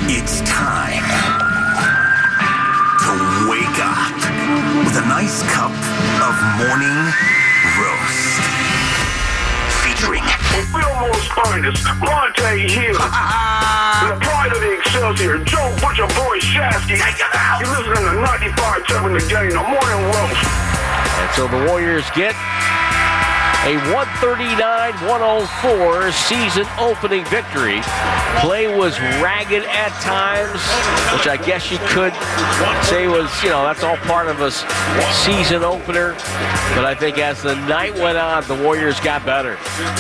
It's time to wake up with a nice cup of morning roast. Featuring Fillmore's finest, Monte Hill. The pride of the Excelsior, Joe Butcher Boy Shasky. Take him out! You're listening to 95.7 The Game, the morning roast. And so the Warriors get a 139-104 season opening victory. Play was ragged at times, which I guess you could say was, that's all part of a season opener. But I think as the night went on, the Warriors got better.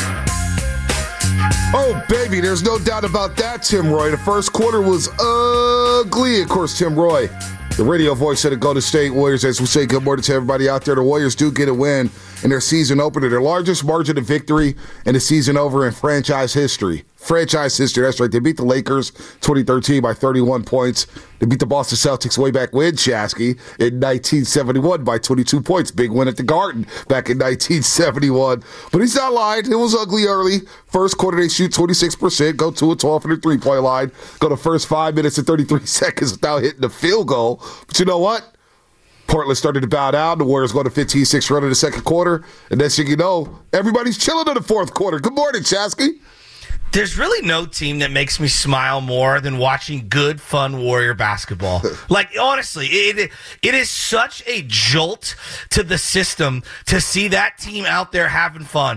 Oh, baby, there's no doubt about that, Tim Roy. The first quarter was ugly. Of course, Tim Roy, the radio voice of the Golden State Warriors, as we say good morning to everybody out there. The Warriors do get a win in their season opener, their largest margin of victory in the season over in franchise history. Franchise history, that's right. They beat the Lakers 2013 by 31 points. They beat the Boston Celtics way back when, Shasky, in 1971 by 22 points. Big win at the Garden back in 1971. But he's not lying. It was ugly early. First quarter, they shoot 26%, go 2 of 12 from the three-point line, go the first 5 minutes and 33 seconds without hitting the field goal. But you know what? Portland started to bow down. The Warriors go to 15-6 run in the second quarter. And next thing you know, everybody's chilling in the fourth quarter. Good morning, Shasky. There's really no team that makes me smile more than watching good, fun Warrior basketball. Like, honestly, it is such a jolt to the system to see that team out there having fun.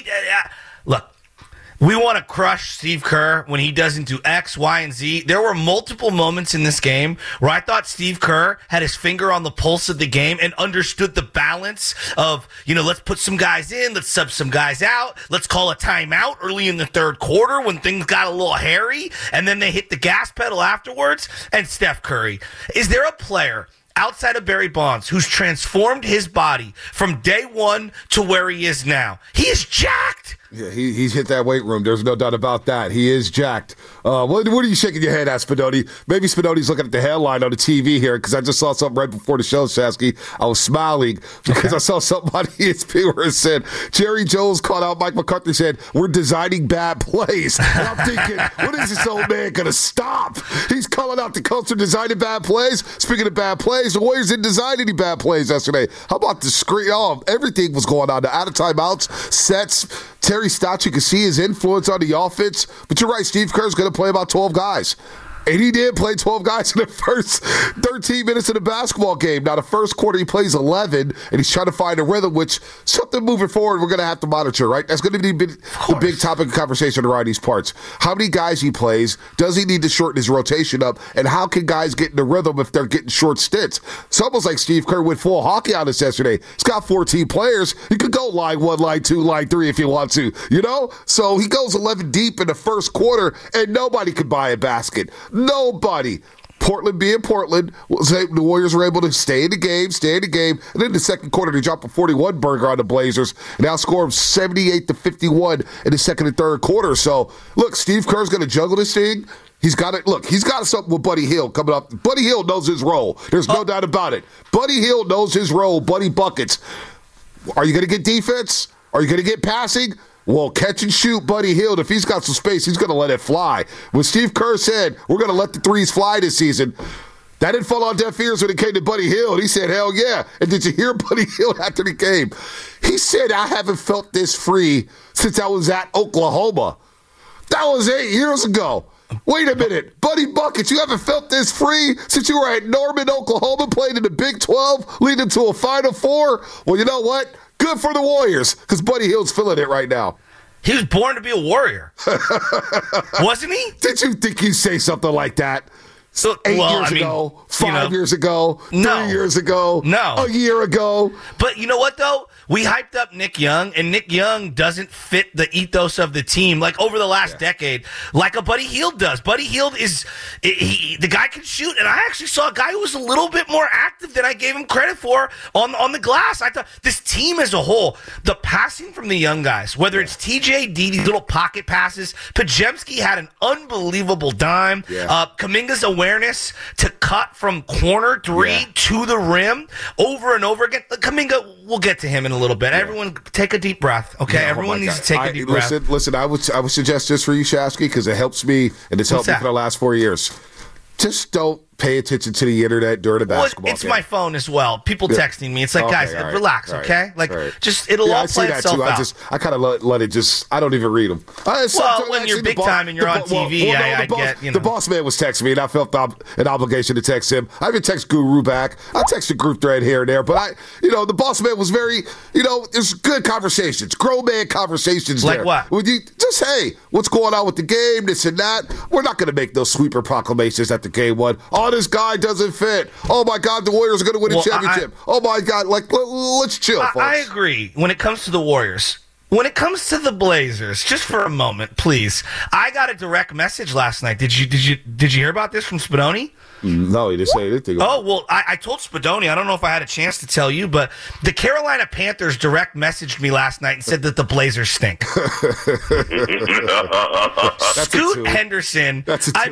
Look, we want to crush Steve Kerr when he doesn't do X, Y, and Z. There were multiple moments in this game where I thought Steve Kerr had his finger on the pulse of the game and understood the balance of, let's put some guys in, let's sub some guys out, let's call a timeout early in the third quarter when things got a little hairy, and then they hit the gas pedal afterwards. And Steph Curry, is there a player outside of Barry Bonds who's transformed his body from day one to where he is now? He is jacked. Yeah, he's hit that weight room. There's no doubt about that. He is jacked. What are you shaking your head at, Spinoni? Maybe Spinoni's looking at the headline on the TV here because I just saw something right before the show, Shasky. I was smiling because I saw something on ESPN where it said, Jerry Jones called out Mike McCarthy, said, we're designing bad plays. And I'm thinking, when is this old man going to stop? He's calling out the coach for designing bad plays. Speaking of bad plays, the Warriors didn't design any bad plays yesterday. How about the screen? Oh, everything was going on. The out of timeouts, sets, Terry Stotts, you can see his influence on the offense. But you're right, Steve Kerr's going to play about 12 guys. And he did play 12 guys in the first 13 minutes of the basketball game. Now, the first quarter, he plays 11, and he's trying to find a rhythm, which something moving forward we're going to have to monitor, right? That's going to be the big topic of conversation around these parts. How many guys he plays? Does he need to shorten his rotation up? And how can guys get in the rhythm if they're getting short stints? It's almost like Steve Kerr went full hockey on us yesterday. He's got 14 players. You could go line 1, line 2, line 3 if you want to, So he goes 11 deep in the first quarter, and nobody could buy a basket. Nobody. Portland being Portland, the Warriors were able to stay in the game, and in the second quarter, they dropped a 41 burger on the Blazers, and outscored 78-51 in the second and third quarter. So, look, Steve Kerr's going to juggle this thing. He's got it. Look, he's got something with Buddy Hield coming up. Buddy Hield knows his role. There's no doubt about it. Buddy Hield knows his role. Buddy buckets. Are you going to get defense? Are you going to get passing? Well, catch and shoot Buddy Hield. If he's got some space, he's going to let it fly. When Steve Kerr said, we're going to let the threes fly this season, that didn't fall on deaf ears when it came to Buddy Hield. He said, hell yeah. And did you hear Buddy Hield after the game? He said, I haven't felt this free since I was at Oklahoma. That was 8 years ago. Wait a minute. Buddy Buckets, you haven't felt this free since you were at Norman, Oklahoma, playing in the Big 12, leading to a Final Four? Well, you know what? Good for the Warriors, because Buddy Hield's feeling it right now. He was born to be a Warrior. Wasn't he? Did you think you'd say something like that? So 8 years ago, 5 years ago, 3 years ago, a year ago. But you know what, though? We hyped up Nick Young, and Nick Young doesn't fit the ethos of the team, like over the last decade, like a Buddy Hield does. Buddy Hield is the guy can shoot, and I actually saw a guy who was a little bit more active than I gave him credit for on the glass. I thought this team as a whole, the passing from the young guys, whether it's TJD, these little pocket passes, Podziemski had an unbelievable dime. Kuminga's awareness to cut from corner three to the rim over and over again. Kuminga, we'll get to him in a little bit. Everyone take a deep breath, okay? Everyone needs to take a deep breath. Listen, I would suggest this for you, Shasky, because it helps me, and it's helped me for the last 4 years. just don't pay attention to the internet during a basketball it's game. my phone as well. People texting me. It's like, guys, all right, relax, all right, okay? Like, all right. just it'll all play itself out. I kind of let it just. I don't even read them. When you're big time and you're on TV, I get, you know. The boss man was texting me, and I felt an obligation to text him. I even text Guru back. I text a group thread here and there, but the boss man was very, there's good conversations, grown man conversations. Like there. what? Would you just, hey, what's going on with the game, this and that? We're not going to make those sweeper proclamations at the game one. Oh, this guy doesn't fit. Oh my God, the Warriors are going to win a championship. Oh my God, let's chill, folks. I agree. When it comes to the Warriors, when it comes to the Blazers, just for a moment, please. I got a direct message last night. Did you hear about this from Spadoni? No, he didn't say anything. Oh, well, I told Spadoni. I don't know if I had a chance to tell you, but the Carolina Panthers direct messaged me last night and said that the Blazers stink. Scoot Henderson.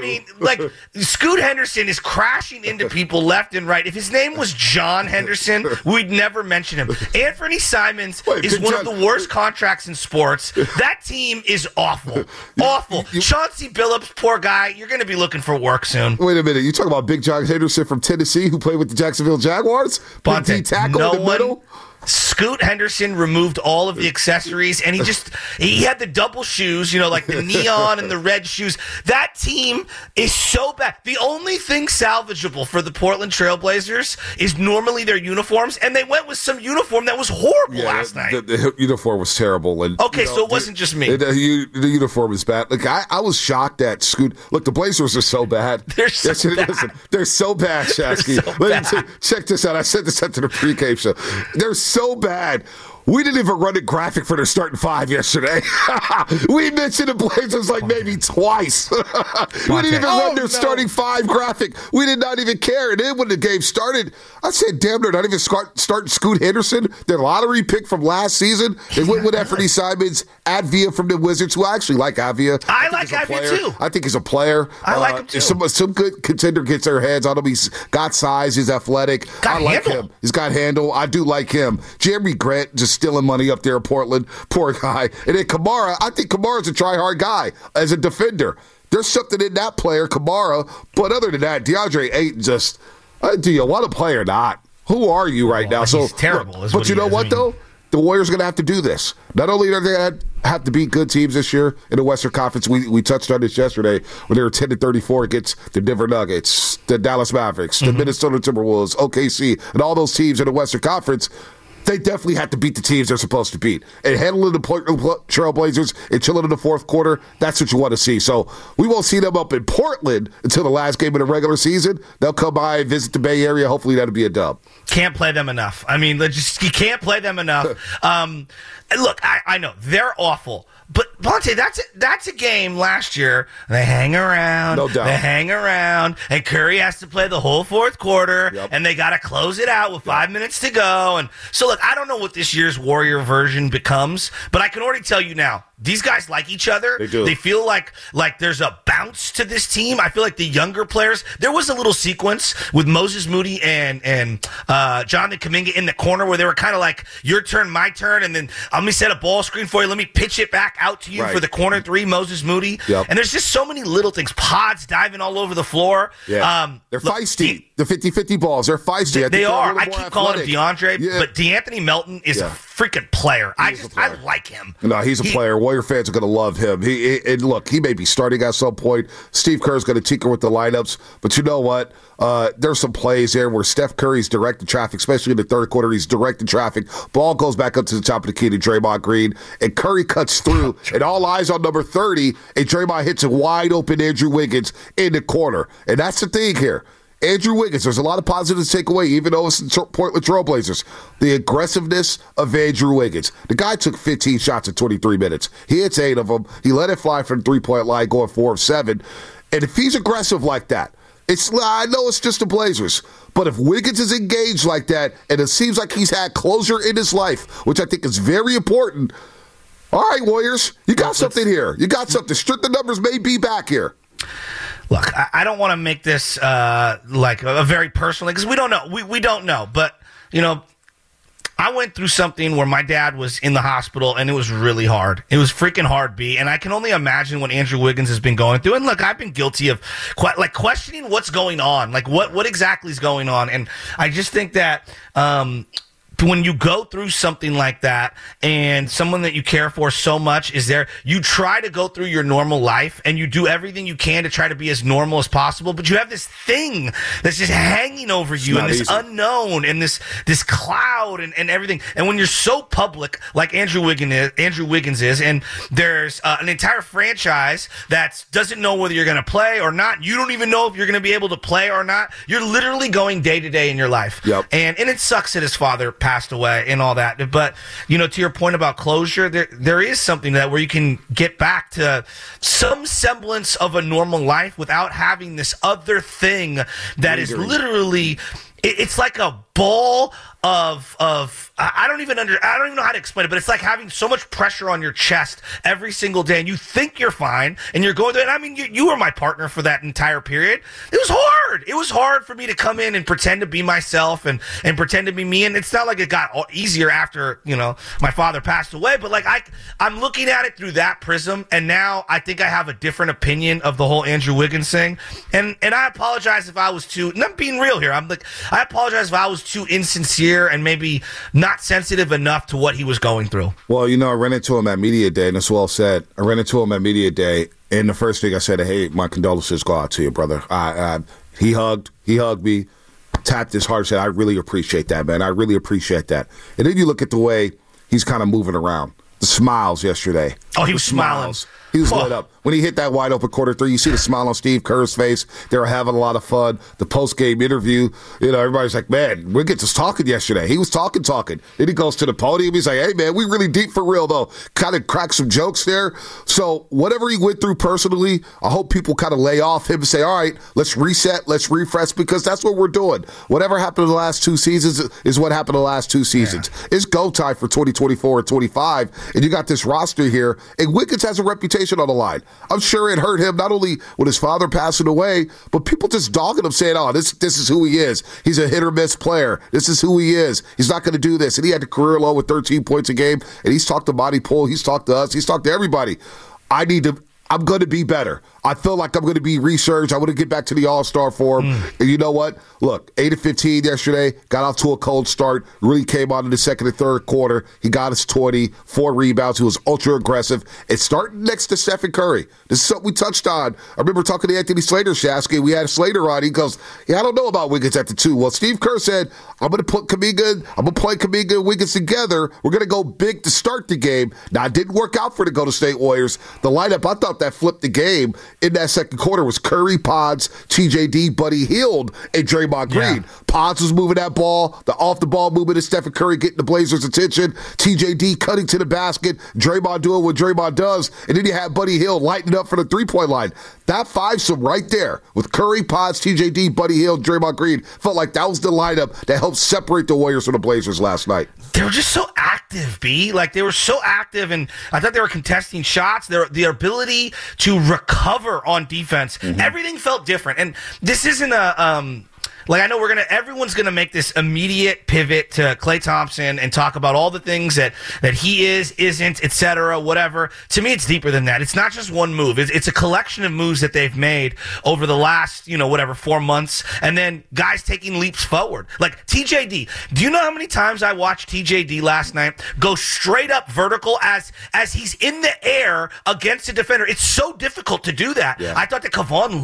Scoot Henderson is crashing into people left and right. If his name was John Henderson, we'd never mention him. Anthony Simons is one of the worst contracts in sports. That team is awful. Awful. Chauncey Billups, poor guy. You're going to be looking for work soon. Wait a minute. You talking about Big John Henderson from Tennessee who played with the Jacksonville Jaguars? Bonte, Big D tackle in the middle? Scoot Henderson removed all of the accessories, and he had the double shoes, like the neon and the red shoes. That team is so bad. The only thing salvageable for the Portland Trailblazers is normally their uniforms, and they went with some uniform that was horrible last night. The uniform was terrible. And, so it wasn't just me. The uniform is bad. Like I was shocked that Scoot. Look, the Blazers are so bad. They're so bad. Listen, they're so bad, Shasky. Check this out. I sent this out to the pregame show. They're so bad. We didn't even run a graphic for their starting five yesterday. We mentioned the Blazers like maybe twice. We didn't even run their starting five graphic. We did not even care. And then when the game started, I said, damn, they're not even starting Scoot Henderson, their lottery pick from last season. They went with Anthony Simons, Avia from the Wizards, who I actually like Avia. I like Avia too. I think he's a player. I like him too. If some good contender gets their heads on him, he's got size, he's athletic. I like him. He's got handle. I do like him. Jeremy Grant just stealing money up there in Portland. Poor guy. And then Kamara, I think Kamara's a try-hard guy as a defender. There's something in that player, Kamara. But other than that, DeAndre Ayton just, do you want to play or not? Who are you right now? He's terrible. But you know what, though? The Warriors are going to have to do this. Not only are they going to have to beat good teams this year in the Western Conference, we touched on this yesterday when they were 10-34 against the Denver Nuggets, the Dallas Mavericks, the Minnesota Timberwolves, OKC, and all those teams in the Western Conference. They definitely have to beat the teams they're supposed to beat. And handling the Trailblazers and chilling in the fourth quarter, that's what you want to see. So we won't see them up in Portland until the last game of the regular season. They'll come by and visit the Bay Area. Hopefully that'll be a dub. Can't play them enough. I mean, you can't play them enough. Look, I know they're awful. But, Bonte, that's a game last year. They hang around. No doubt. They hang around. And Curry has to play the whole fourth quarter. Yep. And they got to close it out with 5 minutes to go. And so, look, I don't know what this year's Warrior version becomes. But I can already tell you now, these guys like each other. They do. They feel like there's a bounce to this team. I feel like the younger players. There was a little sequence with Moses Moody and Jonathan Kuminga in the corner where they were kind of like, your turn, my turn. And then let me set a ball screen for you. Let me pitch it back out to you for the corner three, Moses Moody. Yep. And there's just so many little things. Pods diving all over the floor. Yeah. They're feisty. The 50-50 balls, they're feisty. They are. I keep calling him DeAndre, Yeah. but DeAnthony Melton is a freaking player. I like him. No, he's a player. Warrior fans are going to love him. And look, he may be starting at some point. Steve Kerr's going to tinker with the lineups. But you know what? There's some plays there where Steph Curry's directing traffic, especially in the third quarter. He's directing traffic. Ball goes back up to the top of the key to Draymond Green. And Curry cuts through. And all eyes on number 30. And Draymond hits a wide open Andrew Wiggins in the corner. And that's the thing here. Andrew Wiggins, there's a lot of positives to take away, even though it's the Portland Trailblazers. The aggressiveness of Andrew Wiggins. The guy took 15 shots in 23 minutes. He hits 8 of them. He let it fly from the three-point line, going 4 of 7. And if he's aggressive like that, I know it's just the Blazers, but if Wiggins is engaged like that, and it seems like he's had closure in his life, which I think is very important, all right, Warriors, you got something here. You got something. The numbers may be back here. Look, I don't want to make this like a very personal, because we don't know. We don't know. But, I went through something where my dad was in the hospital, and it was really hard. It was freaking hard, B. And I can only imagine what Andrew Wiggins has been going through. And look, I've been guilty of questioning what's going on, like what exactly is going on. And I just think that when you go through something like that and someone that you care for so much is there, you try to go through your normal life and you do everything you can to try to be as normal as possible, but you have this thing that's just hanging over you and this unknown and this cloud and everything. And when you're so public like Andrew Wiggins is, and there's an entire franchise that doesn't know whether you're going to play or not, you don't even know if you're going to be able to play or not. You're literally going day to day in your life. Yep. And it sucks that his father passed away and all that. But, to your point about closure, there is something that where you can get back to some semblance of a normal life without having this other thing that is literally, it's like a ball of I don't even know how to explain it, but it's like having so much pressure on your chest every single day, and you think you're fine, and you're going through it. I mean, you were my partner for that entire period. It was hard. It was hard for me to come in and pretend to be myself and pretend to be me, and it's not like it got easier after, my father passed away, but like I'm looking at it through that prism, and now I think I have a different opinion of the whole Andrew Wiggins thing, and I apologize if I was too, and I'm being real here, I apologize if I was too insincere and maybe not sensitive enough to what he was going through. Well, I ran into him at Media Day, and it's well said. I ran into him at Media Day, and the first thing I said, hey, my condolences go out to you, brother. He hugged me, tapped his heart, said, I really appreciate that, man. I really appreciate that. And then you look at the way he's kind of moving around. The smiles yesterday. Oh, he was smiling. He was lit up. When he hit that wide open quarter three, you see the smile on Steve Kerr's face. They were having a lot of fun. The post-game interview, everybody's like, man, Wiggins was talking yesterday. He was talking. Then he goes to the podium. He's like, hey, man, we really deep for real, though. Kind of cracked some jokes there. So whatever he went through personally, I hope people kind of lay off him and say, all right, let's reset, let's refresh, because that's what we're doing. Whatever happened in the last 2 seasons is what happened in the last 2 seasons. Yeah. It's go time for 2024 and 25, and you got this roster here, and Wiggins has a reputation on the line. I'm sure it hurt him not only with his father passing away, but people just dogging him, saying, oh, this is who he is. He's a hit-or-miss player. This is who he is. He's not going to do this. And he had a career low with 13 points a game, and he's talked to Monty Poole. He's talked to us. He's talked to everybody. I'm going to be better. I feel like I'm going to be resurged. I want to get back to the All-Star form. And you know what? Look, 8 of 15 yesterday, got off to a cold start, really came on in the second and third quarter. He got us 20, 4 rebounds. He was ultra-aggressive. It's starting next to Stephen Curry. This is something we touched on. I remember talking to Anthony Slater, Shasky. We had Slater on. He goes, I don't know about Wiggins at the 2. Well, Steve Kerr said, I'm going to put Kuminga, I'm going to play Kuminga and Wiggins together. We're going to go big to start the game. Now, it didn't work out for the Golden State Warriors. The lineup, I thought that flipped the game in that second quarter was Curry, Pods, TJD, Buddy Hield, and Draymond Green. Yeah. Pods was moving that ball. The off-the-ball movement of Stephen Curry getting the Blazers' attention. TJD cutting to the basket. Draymond doing what Draymond does. And then you have Buddy Hield lighting up for the three-point line. That fivesome right there with Curry, Pods, TJD, Buddy Hield, Draymond Green felt like that was the lineup that helped separate the Warriors from the Blazers last night. They were just so active, B. Like, they were so active, and I thought they were contesting shots. Their ability to recover on defense, everything felt different. And this isn't a I know everyone's gonna make this immediate pivot to Klay Thompson and talk about all the things that he isn't, etc., whatever. To me, it's deeper than that. It's not just one move. It's a collection of moves that they've made over the last, 4 months, and then guys taking leaps forward. Like TJD. Do you know how many times I watched TJD last night go straight up vertical as he's in the air against a defender? It's so difficult to do that. Yeah. I thought that Kevon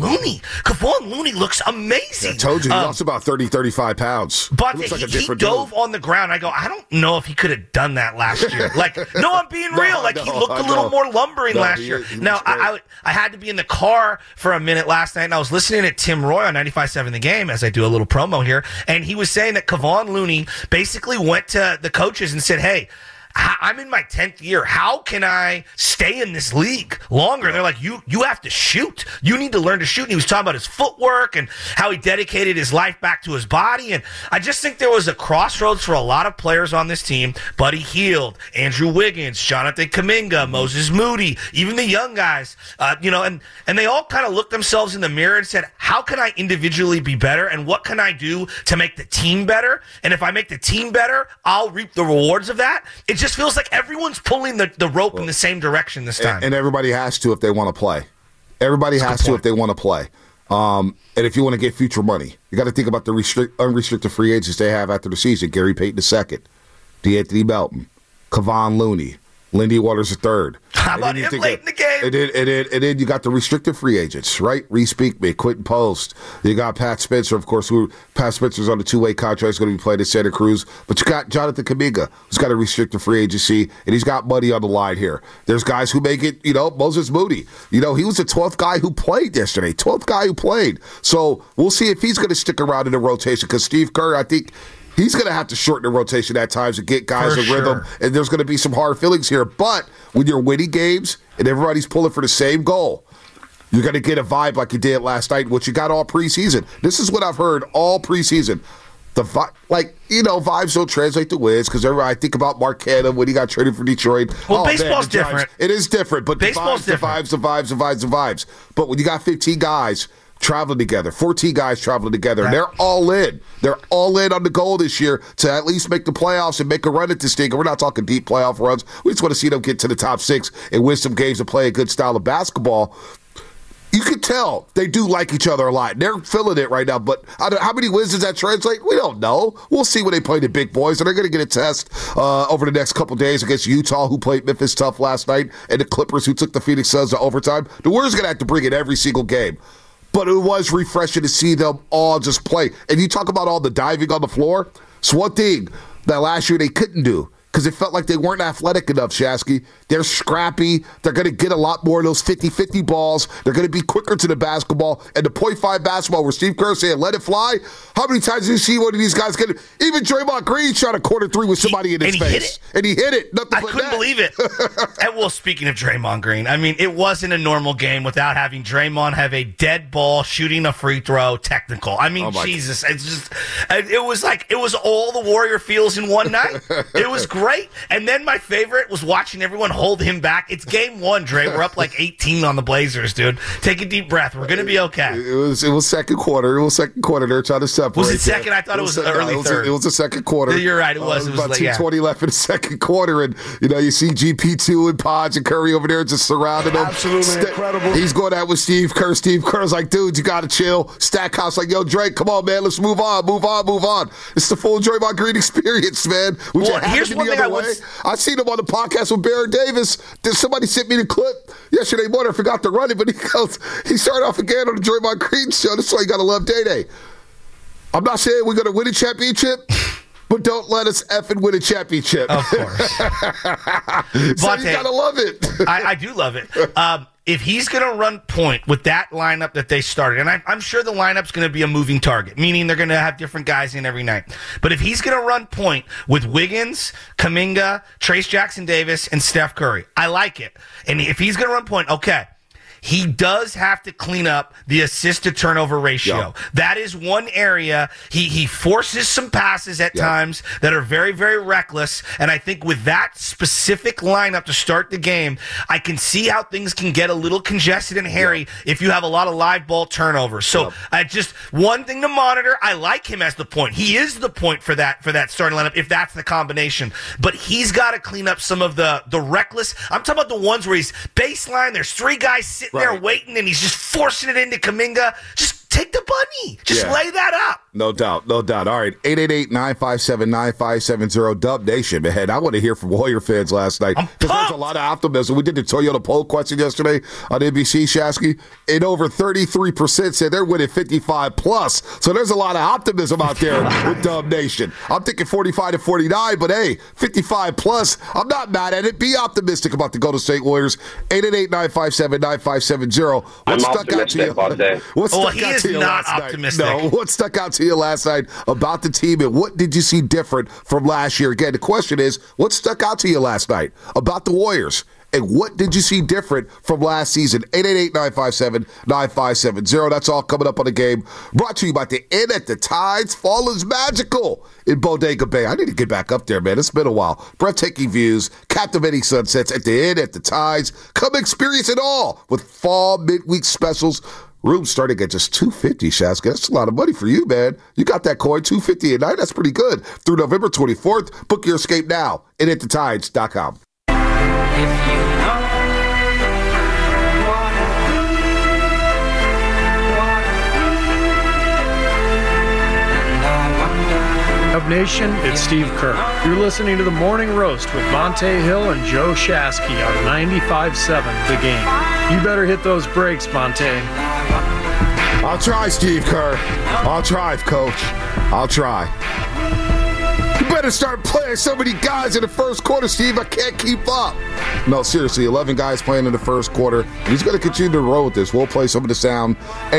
Looney looks amazing. I told you. He's about 30, 35 pounds. But he dove on the ground. I go, I don't know if he could have done that last year. No, I'm being real. He looked a little more lumbering last year. Now, I had to be in the car for a minute last night, and I was listening to Tim Roy on 95.7 The Game as I do a little promo here, and he was saying that Kevon Looney basically went to the coaches and said, hey, I'm in my 10th year. How can I stay in this league longer? And they're like, you have to shoot. You need to learn to shoot. And he was talking about his footwork and how he dedicated his life back to his body. And I just think there was a crossroads for a lot of players on this team. Buddy Hield, Andrew Wiggins, Jonathan Kuminga, Moses Moody, even the young guys, and they all kind of looked themselves in the mirror and said, how can I individually be better, and what can I do to make the team better? And if I make the team better, I'll reap the rewards of that. It just feels like everyone's pulling the rope in the same direction this time. And everybody has to if they want to play. Everybody has to if they want to play. And if you want to get future money, you got to think about the unrestricted free agents they have after the season. Gary Payton II, DeAnthony Melton, Kevon Looney, Lindy Waters III. How about him late in the game? And then you got the restricted free agents, right? Reese Beekman, Quentin Post. You got Pat Spencer, of course, Pat Spencer's on a two-way contract. He's going to be playing in Santa Cruz. But you got Jonathan Kuminga, who's got a restricted free agency, and he's got money on the line here. There's guys who make it, Moses Moody. He was the 12th guy who played yesterday, 12th guy who played. So we'll see if he's going to stick around in the rotation because Steve Kerr, I think, he's going to have to shorten the rotation at times to get guys in rhythm, and there's going to be some hard feelings here. But when you're winning games and everybody's pulling for the same goal, you're going to get a vibe like you did last night, which you got all preseason. This is what I've heard all preseason. Vibes don't translate to wins because I think about Mark Cannon when he got traded for Detroit. Well, baseball's different. It is different, but baseball's the vibes. But when you got 15 guys traveling together, 14 guys traveling together, and they're all in. They're all in on the goal this year to at least make the playoffs and make a run at this thing. And we're not talking deep playoff runs. We just want to see them get to the top 6 and win some games and play a good style of basketball. You can tell they do like each other a lot. They're feeling it right now, but how many wins does that translate? We don't know. We'll see when they play the big boys, and they're going to get a test over the next couple days against Utah, who played Memphis tough last night, and the Clippers, who took the Phoenix Suns to overtime. The Warriors are going to have to bring it every single game. But it was refreshing to see them all just play. And you talk about all the diving on the floor. It's one thing that last year they couldn't do because it felt like they weren't athletic enough, Shasky. They're scrappy. They're going to get a lot more of those 50-50 balls. They're going to be quicker to the basketball. And the .5 basketball where Steve Kerr said, let it fly. How many times do you see one of these guys get it? Even Draymond Green shot a corner three with somebody in his face. And he hit it. I couldn't believe it. And well, speaking of Draymond Green, I mean, it wasn't a normal game without having Draymond have a dead ball, shooting a free throw, technical. I mean, Jesus. It's just, it was all the Warrior feels in one night. It was great. And then my favorite was watching everyone hold him back. It's game 1, Dre. We're up like 18 on the Blazers, dude. Take a deep breath. We're going to be okay. It was second quarter. They're trying to separate. Was it second? I thought it was early third. It was the second quarter. You're right. It was. It was about 2:20 left in the second quarter, and you see GP2 and Podge and Curry over there just surrounding him. Absolutely incredible. He's going out with Steve Kerr. Steve Kerr's like, dude, you got to chill. Stackhouse like, yo, Drake, come on, man. Let's move on. It's the full Draymond Green experience, man. Well, here's one thing I seen him on the podcast with Baron Davis. Somebody sent me the clip yesterday morning. I forgot to run it, but he started off again on the Draymond Green show. That's why you got to love Day-Day. I'm not saying we're going to win a championship, but don't let us effing win a championship. Of course. So you got to love it. I do love it. If he's going to run point with that lineup that they started, and I'm sure the lineup's going to be a moving target, meaning they're going to have different guys in every night. But if he's going to run point with Wiggins, Kuminga, Trace Jackson-Davis, and Steph Curry, I like it. And if he's going to run point, okay. He does have to clean up the assist-to-turnover ratio. Yep. That is one area. He forces some passes at times that are very, very reckless. And I think with that specific lineup to start the game, I can see how things can get a little congested and hairy if you have a lot of live ball turnovers. So just one thing to monitor. I like him as the point. He is the point for that starting lineup if that's the combination. But he's got to clean up some of the reckless. I'm talking about the ones where he's baseline. There's 3 guys sitting there waiting, and he's just forcing it into Kuminga. Just take the bunny. Just lay that up. No doubt. All right, 888-957-9570, Dub Nation. Man, I want to hear from Warrior fans last night because there's a lot of optimism. We did the Toyota poll question yesterday on NBC, Shasky, and over 33% said they're winning 55+. So there's a lot of optimism out there with Dub Nation. I'm thinking 45-49, but hey, 55+. I'm not mad at it. Be optimistic about the Golden State Warriors. 888-957-9570. What stuck out to you? What stuck out to you last night? No, what stuck out to you last night about the team, and what did you see different from last year? Again, the question is, what stuck out to you last night about the Warriors? And what did you see different from last season? 888-957-9570. That's all coming up on the game. Brought to you by the Inn at the Tides. Fall is magical in Bodega Bay. I need to get back up there, man. It's been a while. Breathtaking views, captivating sunsets at the Inn at the Tides. Come experience it all with fall midweek specials. Rooms starting at just $250, Shaska. That's a lot of money for you, man. You got that coin, $250 a night. That's pretty good. Through November 24th, book your escape now at InTheTides.com. Up Nation, it's Steve Kerr. You're listening to The Morning Roast with Monte Hill and Joe Shasky on 95.7 The Game. You better hit those brakes, Monte. I'll try, Steve Kerr. I'll try, Coach. I'll try. You better start playing so many guys in the first quarter, Steve. I can't keep up. No, seriously, 11 guys playing in the first quarter. He's going to continue to roll with this. We'll play some of the sound.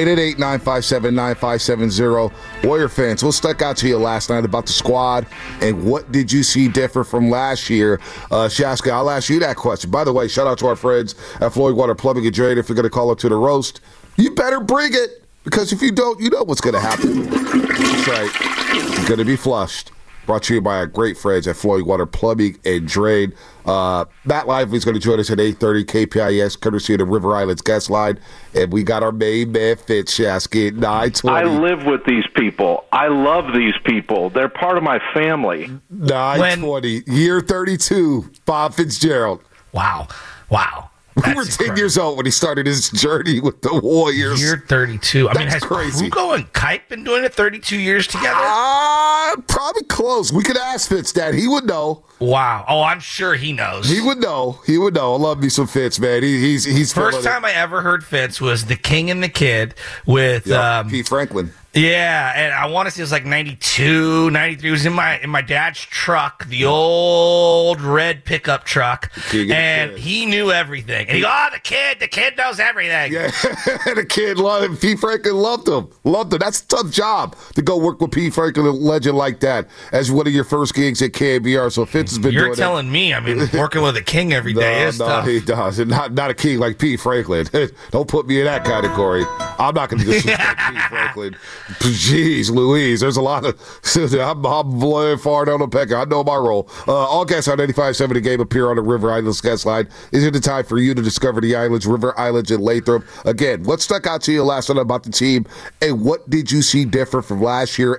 888-957-9570. Warrior fans, what stuck out to you last night about the squad, and what did you see different from last year? Shaska, I'll ask you that question. By the way, shout out to our friends at Floyd Water Plumbing and Drain. If you're going to call up to the roast, you better bring it, because if you don't, you know what's going to happen. That's right. You're going to be flushed. Brought to you by our great friends at Floyd Water Plumbing and Drain. Matt Lively's going to join us at 8:30 KPIS, courtesy of the River Islands guest line. And we got our main man, Fitz Shasky, at 9:20. I live with these people. I love these people. They're part of my family. 9:20, year 32, Bob Fitzgerald. Wow. We were 10 years old when he started his journey with the Warriors. Year 32. That's has crazy. Kruko and Kite been doing it 32 years together? Probably close. We could ask Fitz that. He would know. Wow. Oh, I'm sure he knows. He would know. I love me some Fitz, man. He's First time I ever heard Fitz was The King and the Kid with Pete Franklin. Yeah, and I want to say it was like 92, 93. It was in my dad's truck, the old red pickup truck, and he knew everything. And he goes, the kid knows everything. Yeah, the kid loved him. Pete Franklin loved him. That's a tough job to go work with Pete Franklin, a legend like that, as one of your first gigs at KBR. So Fitz has been doing it. You're telling me, working with a king every day is tough. No, he does. Not a king like Pete Franklin. Don't put me in that category. I'm not going to disrespect Pete Franklin. Jeez Louise, there's a lot of I'm blowing far down the pecker. I know my role. All guests on 95.7 The Game appear on the River Islands guest line. Is it the time for you to discover the islands, River Islands and Lathrop? Again, what stuck out to you last night about the team, and what did you see different from last year?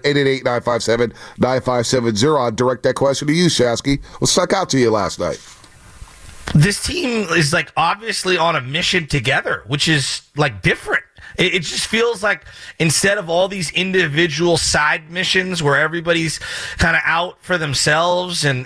888-957-9570. I'll direct that question to you, Shasky. What stuck out to you last night? This team is obviously on a mission together, which is different. It just feels like instead of all these individual side missions where everybody's kind of out for themselves and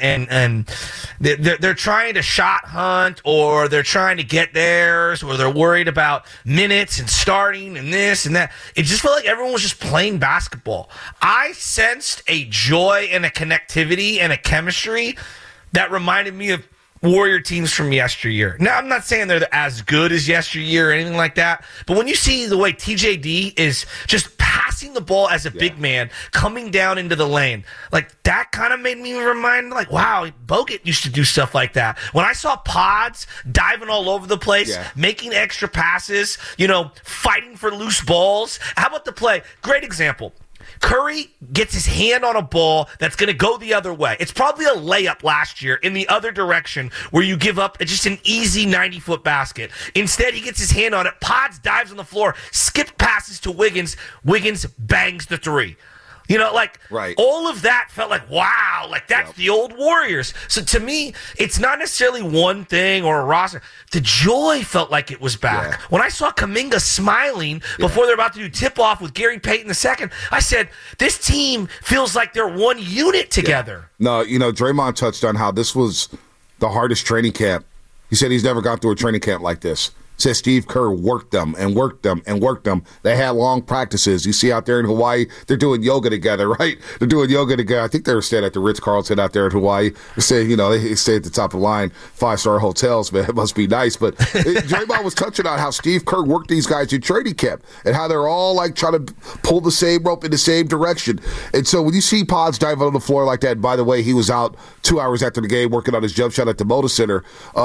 they're trying to shot hunt, or they're trying to get theirs, or they're worried about minutes and starting and this and that. It just felt like everyone was just playing basketball. I sensed a joy and a connectivity and a chemistry that reminded me of Warrior teams from yesteryear. Now, I'm not saying they're as good as yesteryear or anything like that, but when you see the way TJD is just passing the ball as a big man, coming down into the lane, that kind of made me remind, wow, Bogut used to do stuff like that. When I saw Pods diving all over the place, making extra passes, fighting for loose balls. How about the play? Great example. Curry gets his hand on a ball that's going to go the other way. It's probably a layup last year in the other direction where you give up just an easy 90-foot basket. Instead, he gets his hand on it. Pods dives on the floor, skip passes to Wiggins. Wiggins bangs the three. Right. All of that felt wow, that's the old Warriors. So to me, it's not necessarily one thing or a roster. The joy felt like it was back. Yeah. When I saw Kuminga smiling before they're about to do tip-off with Gary Payton II, I said, this team feels like they're one unit together. Yeah. No, Draymond touched on how this was the hardest training camp. He said he's never gone through a training camp like this. Says Steve Kerr worked them and worked them and worked them. They had long practices. You see out there in Hawaii, they're doing yoga together, right? They're doing yoga together. I think they were staying at the Ritz-Carlton out there in Hawaii. They say, they stay at the top of the line, 5-star hotels, man. It must be nice. But Draymond was touching on how Steve Kerr worked these guys in training camp and how they're all trying to pull the same rope in the same direction. And so when you see Pods dive on the floor like that, and by the way, he was out 2 hours after the game working on his jump shot at the Moda Center.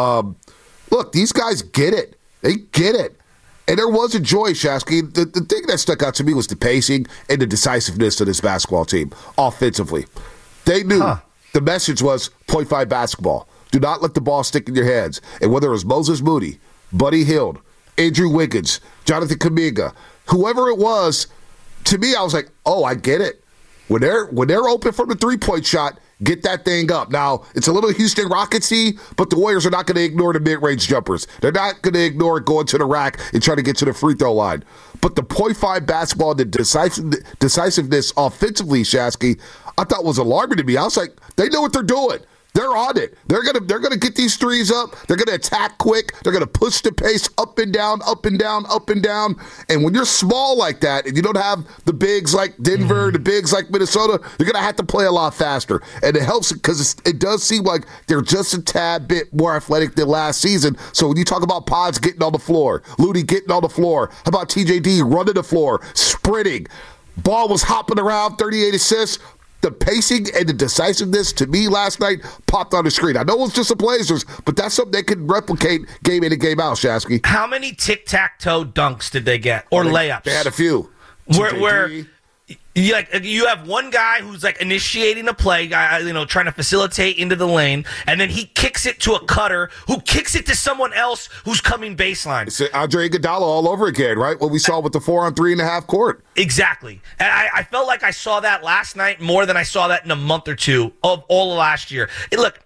Look, these guys get it. They get it. And there was a joy, Shasky. The thing that stuck out to me was the pacing and the decisiveness of this basketball team offensively. They knew the message was 0.5 basketball. Do not let the ball stick in your hands. And whether it was Moses Moody, Buddy Hield, Andrew Wiggins, Jonathan Kuminga, whoever it was, to me, I was like, oh, I get it. When they're open from the three-point shot, get that thing up. Now, it's a little Houston Rockets-y, but the Warriors are not going to ignore the mid-range jumpers. They're not going to ignore going to the rack and trying to get to the free throw line. But the .5 basketball, the decisiveness offensively, Shasky, I thought was alarming to me. I was like, they know what they're doing. They're on it. They're gonna get these threes up. They're gonna attack quick. They're gonna push the pace up and down, up and down, up and down. And when you're small like that, and you don't have the bigs like Denver, the bigs like Minnesota, you're gonna have to play a lot faster. And it helps because it does seem like they're just a tad bit more athletic than last season. So when you talk about Pods getting on the floor, Looney getting on the floor, how about TJD running the floor, sprinting, ball was hopping around, 38 assists. The pacing and the decisiveness to me last night popped on the screen. I know it was just the Blazers, but that's something they can replicate game in and game out, Shasky. How many tic-tac-toe dunks did they get? Or layups? They had a few. Where you have one guy who's like initiating a play, trying to facilitate into the lane, and then he kicks it to a cutter who kicks it to someone else who's coming baseline. It's Andre Iguodala all over again, right? What we saw with the 4-on-3.5 court. Exactly. And I felt like I saw that last night more than I saw that in a month or two of all of last year. Look,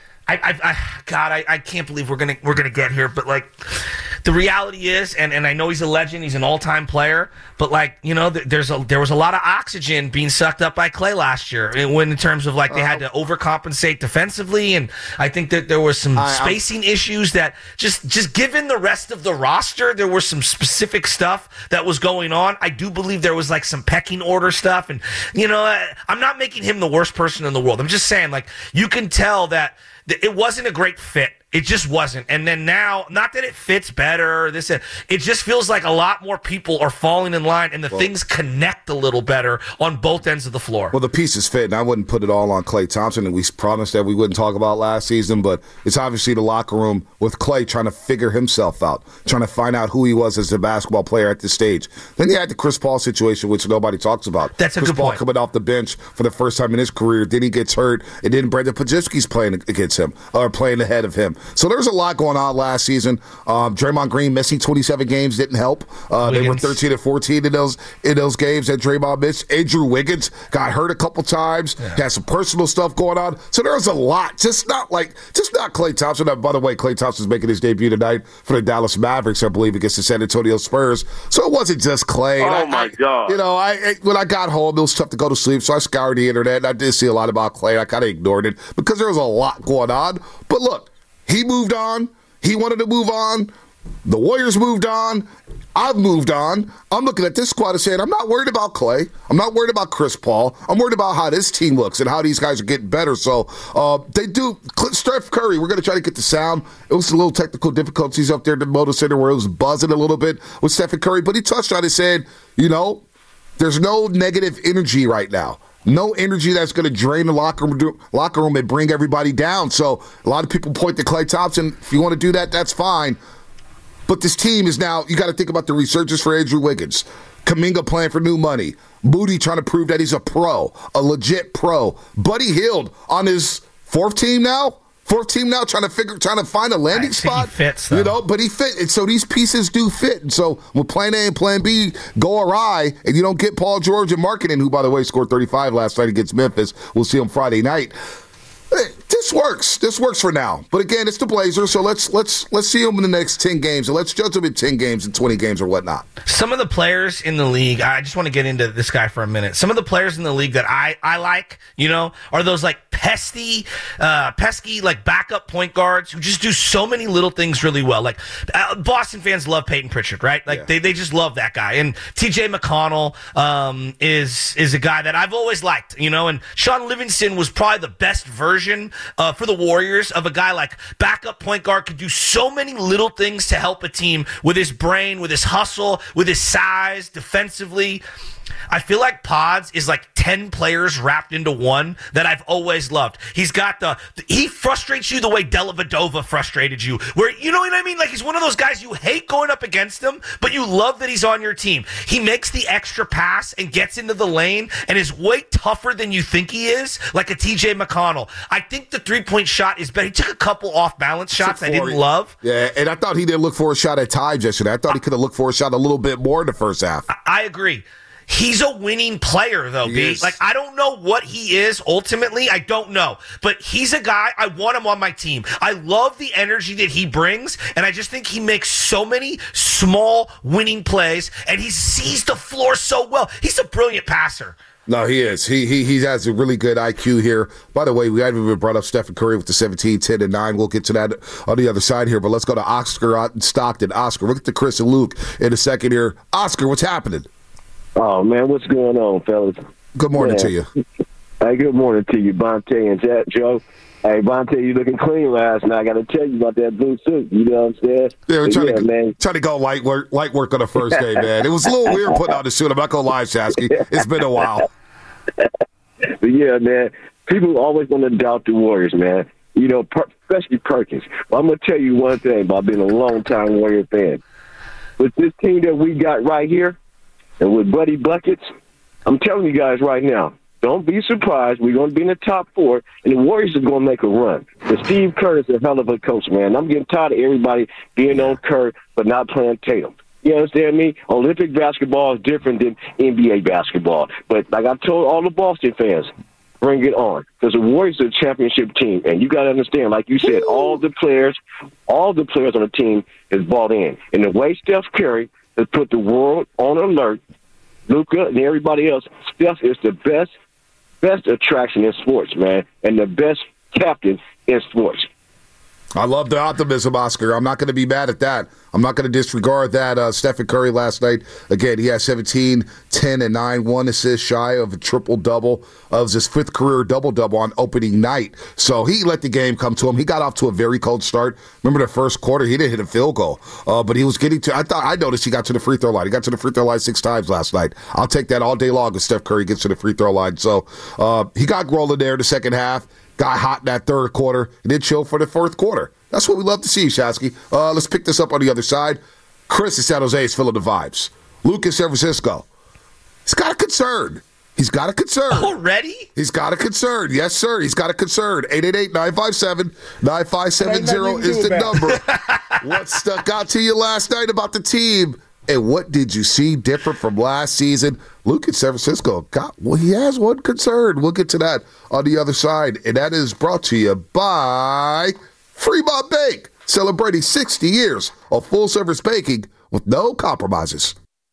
I can't believe we're gonna get here, but like the reality is, and I know he's a legend, he's an all-time player, but there was a lot of oxygen being sucked up by Klay last year in terms of like they had to overcompensate defensively, and I think that there was some spacing issues that just given the rest of the roster, there was some specific stuff that was going on. I do believe there was like some pecking order stuff, and I'm not making him the worst person in the world. I'm just saying, like, you can tell that it wasn't a great fit. It just wasn't. And then now, not that it fits better, it just feels like a lot more people are falling in line and things connect a little better on both ends of the floor. Well, the pieces fit, and I wouldn't put it all on Klay Thompson, and we promised that we wouldn't talk about last season, but it's obviously the locker room with Klay trying to figure himself out, trying to find out who he was as a basketball player at this stage. Then you had the Chris Paul situation, which nobody talks about. That's a Chris good Paul point. coming off the bench for the first time in his career, then he gets hurt, and then Brandon Podziemski's playing against him, or playing ahead of him. So there's a lot going on last season. Draymond Green missing 27 games didn't help. They were 13 and 14 in those games that Draymond missed. Andrew Wiggins got hurt a couple times. Yeah. Had some personal stuff going on. So there was a lot. Just not Klay Thompson. By the way, Klay Thompson's making his debut tonight for the Dallas Mavericks, I believe, against the San Antonio Spurs. So it wasn't just Klay. Oh, my God. When I got home, it was tough to go to sleep, so I scoured the internet, and I did see a lot about Klay. I kind of ignored it because there was a lot going on. But look, he moved on. He wanted to move on. The Warriors moved on. I've moved on. I'm looking at this squad and saying, I'm not worried about Klay. I'm not worried about Chris Paul. I'm worried about how this team looks and how these guys are getting better. So they do. Steph Curry, we're going to try to get the sound. It was a little technical difficulties up there at the Moda Center where it was buzzing a little bit with Stephen Curry. But he touched on it, said, there's no negative energy right now. No energy that's going to drain the locker room and bring everybody down. So a lot of people point to Klay Thompson. If you want to do that, that's fine. But this team is now, you got to think about the resurgence for Andrew Wiggins. Kuminga playing for new money. Moody trying to prove that he's a pro, a legit pro. Buddy Hield on his fourth team now, trying to find a landing spot. He fits, though. But he fit. And so these pieces do fit. And so when Plan A and Plan B go awry, and you don't get Paul George and Markkanen, who, by the way, scored 35 last night against Memphis. We'll see him Friday night. This works. This works for now. But again, it's the Blazers, so let's see them in the next 10 games, and let's judge them in 10 games and 20 games or whatnot. Some of the players in the league, I just want to get into this guy for a minute. Some of the players in the league that I like, are those like pesky like backup point guards who just do so many little things really well. Like Boston fans love Peyton Pritchard, right? Like they just love that guy. And TJ McConnell is a guy that I've always liked, and Sean Livingston was probably the best version for the Warriors of a guy like backup point guard, could do so many little things to help a team with his brain, with his hustle, with his size, defensively. I feel like Pods is like 10 players wrapped into one that I've always loved. He's got he frustrates you the way Dellavedova frustrated you, where, you know what I mean? Like, he's one of those guys you hate going up against him, but you love that he's on your team. He makes the extra pass and gets into the lane and is way tougher than you think he is, like a TJ McConnell. I think the three-point shot is better. He took a couple off-balance shots I didn't love. Yeah, and I thought he didn't look for a shot at times yesterday. I thought he could have looked for a shot a little bit more in the first half. I agree. He's a winning player, though, B. Like, I don't know what he is ultimately. I don't know. But he's a guy, I want him on my team. I love the energy that he brings, and I just think he makes so many small winning plays, and he sees the floor so well. He's a brilliant passer. No, he is. He has a really good IQ here. By the way, we haven't even brought up Stephen Curry with the 17, 10, and 9. We'll get to that on the other side here, but let's go to Oscar out in Stockton. Oscar, we'll get to Chris and Luke in a second here. Oscar, what's happening? Oh, man, what's going on, fellas? Good morning to you. Hey, good morning to you, Bonte and Joe. Hey, Bonte, you looking clean last night. I got to tell you about that blue suit. You know what I'm saying? Yeah, we're trying to go light work on the first day, man. It was a little weird putting on the suit. I'm not going to lie, Shasky. It's been a while. But, yeah, man, people always want to doubt the Warriors, man. You know, especially Perkins. Well, I'm going to tell you one thing about being a long-time Warrior fan. With this team that we got right here, and with Buddy Buckets, I'm telling you guys right now, don't be surprised. We're going to be in the top 4, and the Warriors are going to make a run. But Steve Kerr is a hell of a coach, man. I'm getting tired of everybody being on Kerr but not playing Tatum. You understand me? Olympic basketball is different than NBA basketball. But like I told all the Boston fans, bring it on. Because the Warriors are a championship team, and you got to understand, like you said, all the players on the team is bought in. And the way Steph Curry has put the world on alert, Luka and everybody else, Steph is the best attraction in sports, man, and the best captain in sports. I love the optimism, Oscar. I'm not going to be mad at that. I'm not going to disregard that. Stephen Curry last night, again, he had 17, 10, and 9, 1 assist shy of a triple-double. It was his 5th career double-double on opening night. So he let the game come to him. He got off to a very cold start. Remember the first quarter, he didn't hit a field goal. But he was getting to, I noticed he got to the free throw line. He got to the free throw line 6 times last night. I'll take that all day long if Steph Curry gets to the free throw line. So he got rolling there in the second half. Got hot in that third quarter, and then chill for the fourth quarter. That's what we love to see, Shasky. Let's pick this up on the other side. Chris in San Jose is feeling the vibes. Luke in San Francisco. He's got a concern. Already? He's got a concern. Yes, sir. He's got a concern. 888-957-9570 is the number. What stuck out to you last night about the team? And what did you see different from last season? Luke in San Francisco he has one concern. We'll get to that on the other side. And that is brought to you by Fremont Bank, celebrating 60 years of full-service banking with no compromises.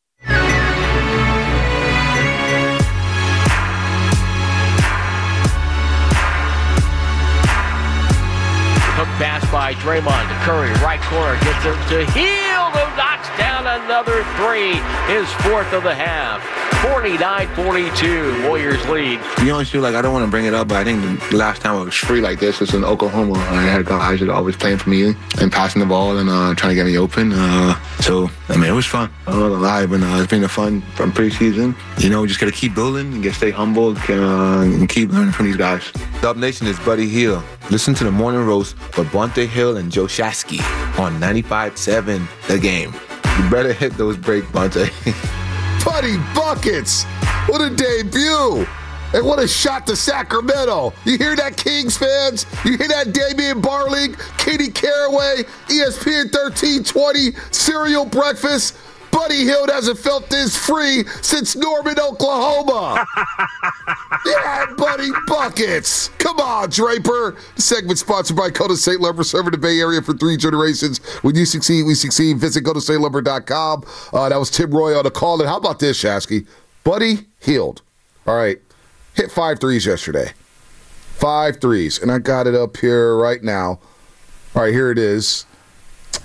Hook pass by Draymond to Curry, right corner, gets him to Hield, who knocks down another 3, his 4th of the half. 49-42, Warriors lead. To be honest with you, like, I don't want to bring it up, but I think the last time I was free like this was in Oklahoma. I had guys that always playing for me and passing the ball and trying to get me open. So, I mean, it was fun. I'm not alive, and it's been a fun from preseason. You know, we just got to keep building and stay humble and keep learning from these guys. Dub Nation is Buddy Hill. Listen to the Morning Roast with Bonte Hill and Joe Shasky on 95.7 The Game. You better hit those break, Bonte. Buddy Buckets! What a debut! And what a shot to Sacramento! You hear that, Kings fans? You hear that, Damian Barling, Katie Caraway, ESPN 1320, cereal breakfast? Buddy Hield hasn't felt this free since Norman, Oklahoma. Yeah, Buddy Buckets. Come on, Draper. The segment sponsored by Coda State Lumber, serving the Bay Area for 3 generations. When you succeed, we succeed. Visit CodaStateLumber.com. That was Tim Roy on the call. And how about this, Shasky? Buddy Hield. All right. Hit 5 threes yesterday. 5 threes. And I got it up here right now. All right, here it is.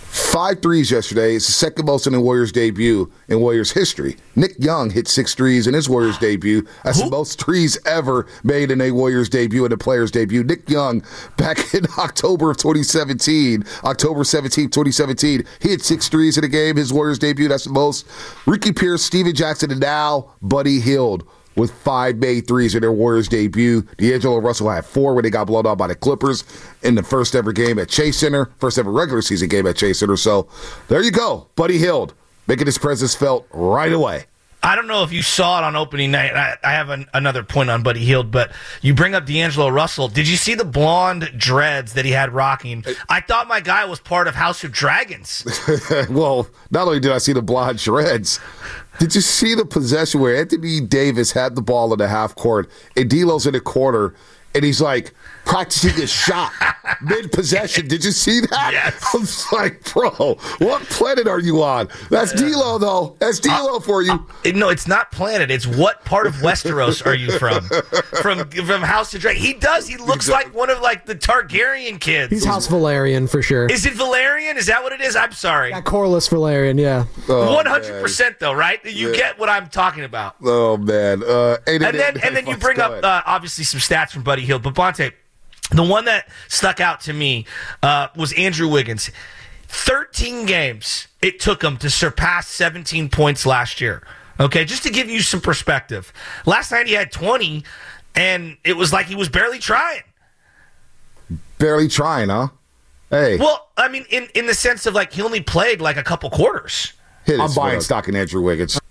5 threes yesterday. It's the second most in the Warriors debut in Warriors history. Nick Young hit 6 threes in his Warriors debut. That's the most threes ever made in a Warriors debut and a player's debut. Nick Young, back in October 17, 2017, he hit 6 threes in a game, his Warriors debut. That's the most. Ricky Pierce, Steven Jackson, and now Buddy Hield with 5 made threes in their Warriors debut. D'Angelo Russell had 4 when they got blown out by the Clippers in the first ever game at Chase Center, first ever regular season game at Chase Center. So there you go, Buddy Hield making his presence felt right away. I don't know if you saw it on opening night. I have another point on Buddy Hield, but you bring up D'Angelo Russell. Did you see the blonde dreads that he had rocking? I thought my guy was part of House of Dragons. Well, not only did I see the blonde dreads, did you see the possession where Anthony Davis had the ball in the half court and D'Lo's in the corner and he's like practicing his shot mid-possession? Did you see that? Yes. I was like, bro, what planet are you on? That's D'Lo, though. That's D'Lo for you. No, it's not planet. It's what part of Westeros are you from? From House of Dragon. He does. He looks like one of like the Targaryen kids. He's House Valerian for sure. Is it Valerian? Is that what it is? I'm sorry. Yeah, Corlys Valerian, yeah. 100% though, right? You get what I'm talking about. Oh, man. And then you bring up obviously some stats from Buddy Hield, but Bonte, the one that stuck out to me was Andrew Wiggins. 13 games it took him to surpass 17 points last year. Okay, just to give you some perspective. Last night he had 20, and it was like he was barely trying. Barely trying, huh? Hey. Well, I mean, in the sense of like he only played like a couple quarters. I'm buying stock in Andrew Wiggins.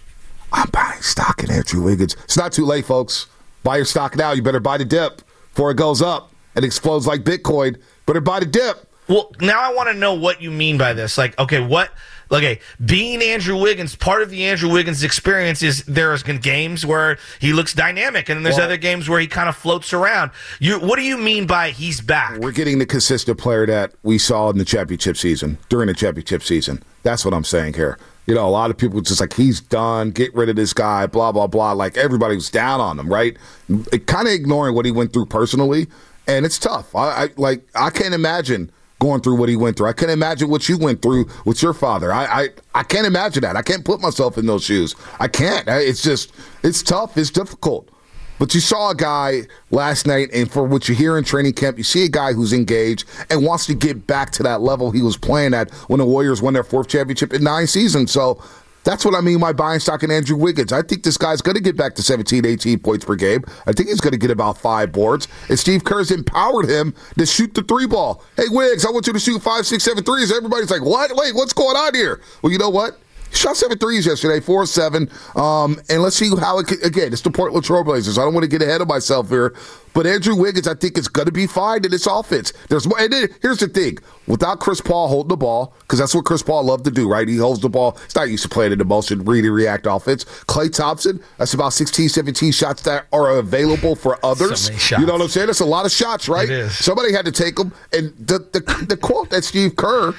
It's not too late, folks. Buy your stock now. You better buy the dip before it goes up and explodes like Bitcoin. Better buy the dip. Well, now I want to know what you mean by this. Like, okay, being Andrew Wiggins, part of the Andrew Wiggins experience is there's games where he looks dynamic, and then there's other games where he kind of floats around. What do you mean by he's back? We're getting the consistent player that we saw in the championship season, during the championship season. That's what I'm saying here. You know, a lot of people just like, he's done, get rid of this guy, blah, blah, blah. Like, everybody was down on him, right? Kind of ignoring what he went through personally, and it's tough. I can't imagine going through what he went through. I can't imagine what you went through with your father. I can't imagine that. I can't put myself in those shoes. I can't. It's tough. It's difficult. But you saw a guy last night, and for what you hear in training camp, you see a guy who's engaged and wants to get back to that level he was playing at when the Warriors won their 4th championship in 9 seasons. So that's what I mean by buying stock in Andrew Wiggins. I think this guy's going to get back to 17, 18 points per game. I think he's going to get about 5 boards. And Steve Kerr's empowered him to shoot the 3 ball. Hey, Wiggs, I want you to shoot 5, 6, 7 threes. Everybody's like, what? Wait, what's going on here? Well, you know what? He shot 7 threes yesterday, 4 of 7. And let's see how again, it's the Portland Trailblazers. I don't want to get ahead of myself here. But Andrew Wiggins, I think, is going to be fine in this offense. There's more, and then, here's the thing. Without Chris Paul holding the ball, because that's what Chris Paul loved to do, right? He holds the ball. He's not used to playing in the motion, read and react offense. Klay Thompson, that's about 16, 17 shots that are available for others. So many shots. You know what I'm saying? That's a lot of shots, right? It is. Somebody had to take them. And the quote that Steve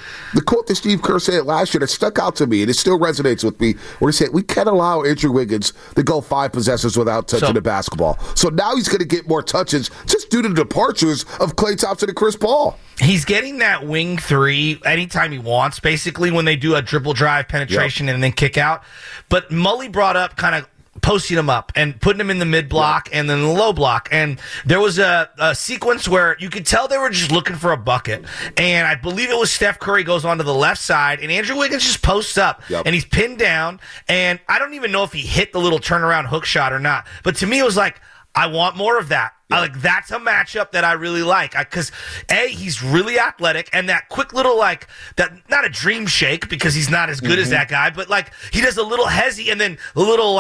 Kerr said last year that stuck out to me, and it still resonates with me, where he said, we can't allow Andrew Wiggins to go 5 possessions without touching the basketball. So now he's going to get more touches just due to the departures of Klay Thompson and Chris Paul. He's getting that wing 3 anytime he wants, basically, when they do a dribble drive penetration and then kick out. But Mully brought up kind of posting him up and putting him in the mid block and then the low block. And there was a sequence where you could tell they were just looking for a bucket. And I believe it was Steph Curry goes onto the left side and Andrew Wiggins just posts up and he's pinned down. And I don't even know if he hit the little turnaround hook shot or not. But to me, it was like, I want more of that. That's a matchup that I really like because he's really athletic and that quick little not a dream shake because he's not as good as that guy, but he does a little hezzy and then a little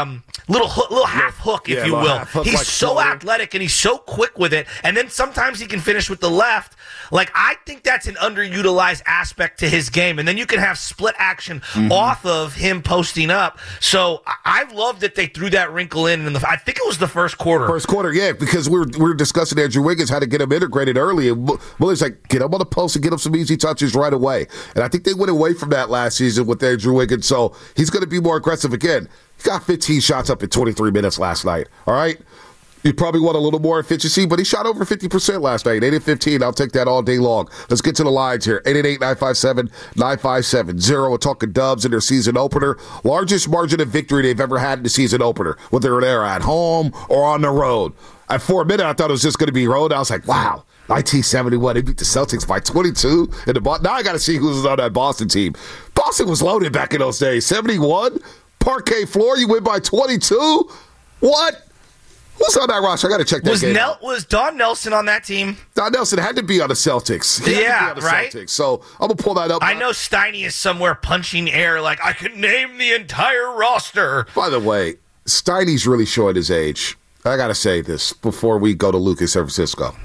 little half hook, if you will. He's so athletic and he's so quick with it, and then sometimes he can finish with the left. I think that's an underutilized aspect to his game, and then you can have split action off of him posting up. So I love that they threw that wrinkle in I think it was the first quarter. Yeah, because we were discussing Andrew Wiggins, how to get him integrated early. And Willie's like, get him on the post and get him some easy touches right away. And I think they went away from that last season with Andrew Wiggins, so he's going to be more aggressive again. He got 15 shots up in 23 minutes last night, all right? You probably want a little more efficiency, but he shot over 50% last night. 8 of 15. I'll take that all day long. Let's get to the lines here. 888-957-9570. We're talking Dubs in their season opener. Largest margin of victory they've ever had in the season opener, whether they're at home or on the road. For a minute, I thought it was just going to be road. I was like, wow, 1971. They beat the Celtics by 22. Now I got to see who's on that Boston team. Boston was loaded back in those days. 71, parquet floor, you win by 22. What? Who's on that roster? I got to check that game out. Was Don Nelson on that team? Don Nelson had to be on the Celtics. Celtics. So I'm going to pull that up. I know Steiny is somewhere punching air like, I could name the entire roster. By the way, Steiny's really showing his age. I got to say this before we go to Luke in San Francisco.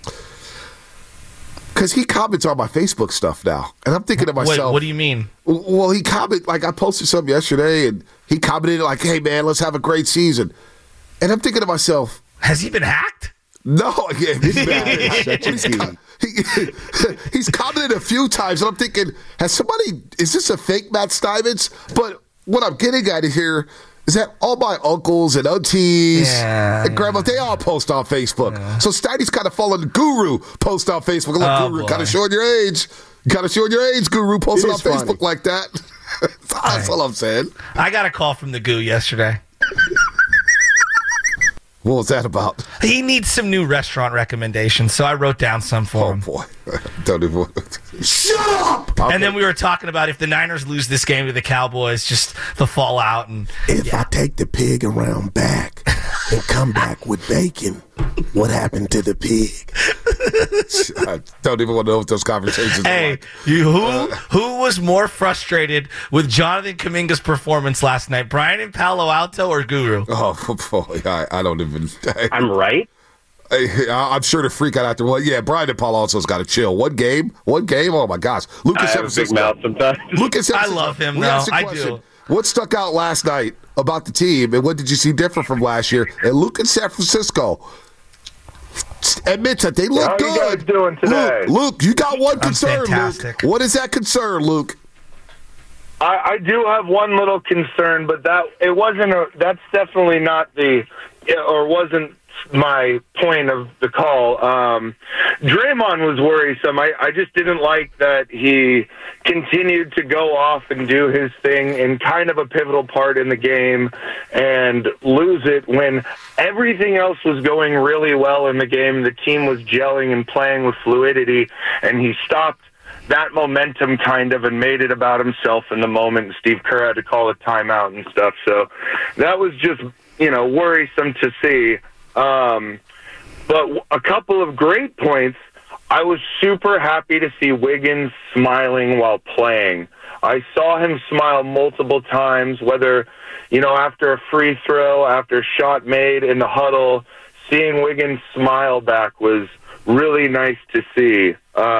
Because he comments on my Facebook stuff now. And I'm thinking to myself. Wait, what do you mean? Well, he commented, like I posted something yesterday, and he commented like, hey, man, let's have a great season. And I'm thinking to myself, has he been hacked? No, yeah, he's commented a few times, and I'm thinking, is this a fake Matt Stuyvesant? But what I'm getting at here is that all my uncles and aunties and grandma, they all post on Facebook. Yeah. So Steiny's kind of following the Guru post on Facebook. Look, Guru, kind of showing your age. Kind of showing your age, Guru, posting on Facebook like that. That's all I'm saying. I got a call from the Goo yesterday. What was that about? He needs some new restaurant recommendations, so I wrote down some for him. Oh, boy. Don't even... Shut up! Okay. And then we were talking about if the Niners lose this game to the Cowboys, just the fallout. And if I take the pig around back and come back with bacon, what happened to the pig? I don't even want to know what those conversations are like. Who was more frustrated with Jonathan Kuminga's performance last night, Brian in Palo Alto or Guru? Oh, boy, I don't even... I'm right. I'm sure the freak out after one. Yeah, Brian in Palo Alto's got to chill. One game? Oh, my gosh. Lucas, I have a big mouth sometimes. I love him, though. I do. What stuck out last night about the team, and what did you see different from last year? And Luke in San Francisco admits that they look good. How are you guys doing today? Luke, you got one concern, fantastic. Luke. What is that concern, Luke? I do have one little concern, but that's definitely not wasn't my point of the call. Draymond was worrisome. I just didn't like that he continued to go off and do his thing in kind of a pivotal part in the game and lose it when everything else was going really well in the game. The team was gelling and playing with fluidity, and he stopped that momentum kind of and made it about himself in the moment. Steve Kerr had to call a timeout and stuff. So that was just, worrisome to see. But a couple of great points. I was super happy to see Wiggins smiling while playing. I saw him smile multiple times, whether, after a free throw, after a shot made in the huddle, seeing Wiggins smile back was really nice to see.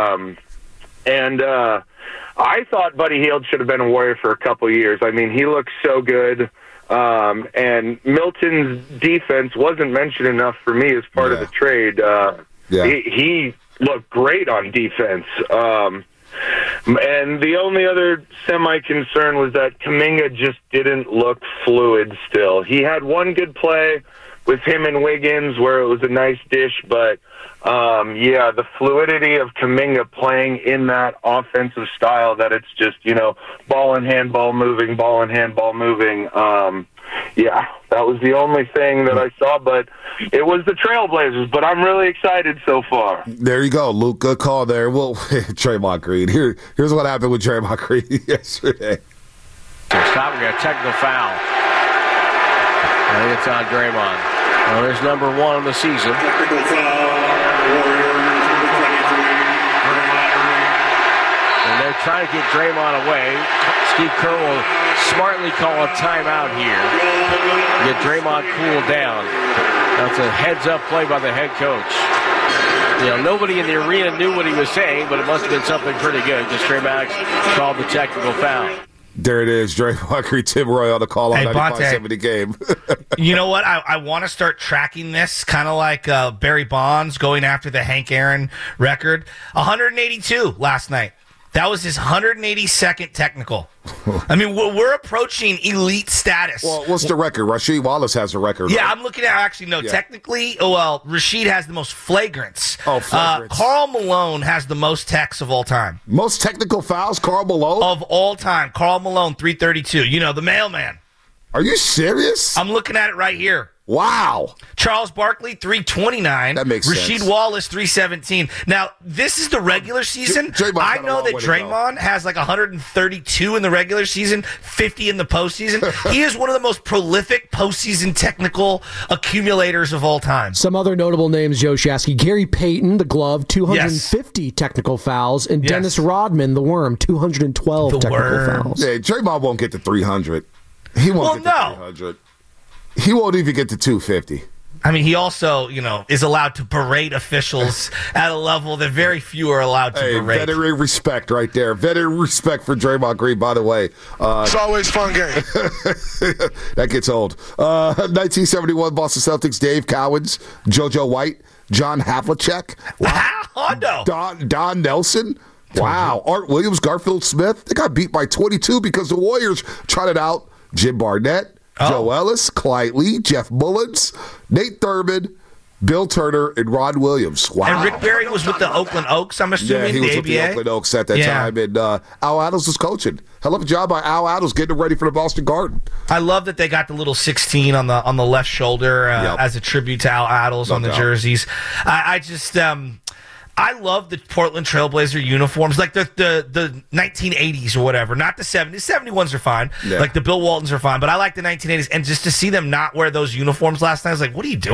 And I thought Buddy Hield should have been a Warrior for a couple years. I mean, he looks so good. And Milton's defense wasn't mentioned enough for me as part of the trade. He looked great on defense. And the only other semi-concern was that Kuminga just didn't look fluid still. He had one good play with him and Wiggins where it was a nice dish, but the fluidity of Kuminga playing in that offensive style that it's just, ball in hand, ball moving, ball in hand, ball moving. That was the only thing that I saw, but it was the Trailblazers, but I'm really excited so far. There you go, Luke. Good call there. Well, Draymond Green. Here's what happened with Draymond Green yesterday. Stop, we got a technical foul. I think it's on Draymond. Well, there's number one of the season. Technical foul, Warriors, number 23. And they're trying to get Draymond away. Steve Kerr will smartly call a timeout here. Get Draymond cooled down. That's a heads-up play by the head coach. Nobody in the arena knew what he was saying, but it must have been something pretty good because Trey Maddox called the technical foul. There it is, Draymond Green, Tim Roy on the call on 95.7 The Game. You know what? I want to start tracking this, kind of like Barry Bonds going after the Hank Aaron record. 182 last night. That was his 182nd technical. I mean, we're approaching elite status. Well, what's the record? Rasheed Wallace has a record. Yeah, right? I'm looking at technically, Rasheed has the most flagrants. Flagrants. Karl Malone has the most techs of all time. Most technical fouls, Karl Malone? Of all time. Karl Malone, 332. You know, the mailman. Are you serious? I'm looking at it right here. Wow. Charles Barkley, 329. That makes sense. Rasheed Wallace, 317. Now, this is the regular season. I know that Draymond has like 132 in the regular season, 50 in the postseason. He is one of the most prolific postseason technical accumulators of all time. Some other notable names, Joe Shasky. Gary Payton, the glove, 250 technical fouls. And Dennis Rodman, the worm, 212 technical fouls. Yeah, Draymond won't get to 300. He won't get to 300. He won't even get to 250. I mean, he also, is allowed to berate officials at a level that very few are allowed to berate. Veteran respect right there. Veteran respect for Draymond Green, by the way. It's always a fun game. That gets old. 1971 Boston Celtics, Dave Cowens, JoJo White, John Havlicek. Wow. Don Nelson. Wow. Art Williams, Garfield Smith. They got beat by 22 because the Warriors trotted out Jim Barnett, Joe Ellis, Clyde Lee, Jeff Mullins, Nate Thurman, Bill Turner, and Ron Williams. Wow. And Rick Barry was with the Oakland Oaks, I'm assuming, yeah, he was the with ABA? the Oakland Oaks at that time, and Al Attles was coaching. Hell of a job by Al Attles getting ready for the Boston Garden. I love that they got the little 16 on the left shoulder as a tribute to Al Attles on the jerseys. I just... I love the Portland Trailblazer uniforms, like the 1980s or whatever, not the 70s. 71s are fine. Yeah. Like the Bill Waltons are fine, but I like the 1980s. And just to see them not wear those uniforms last night, I was like, what are you doing?